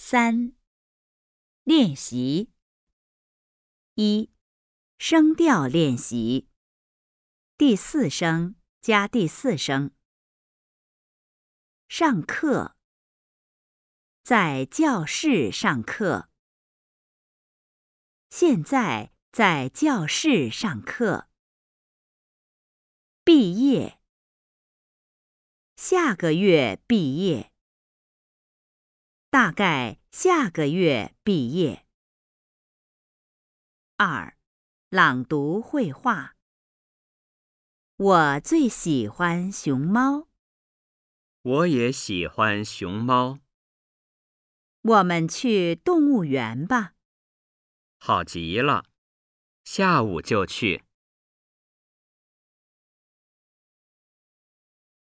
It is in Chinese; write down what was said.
3. 练习。1. 声调练习，第4声加第4声。上课，在教室上课。现在在教室上课。毕业，下个月毕业。大概下个月毕业。2. 朗读绘画。我最喜欢熊猫。 我也喜欢熊猫。 我们去动物园吧。 好极了，下午就去。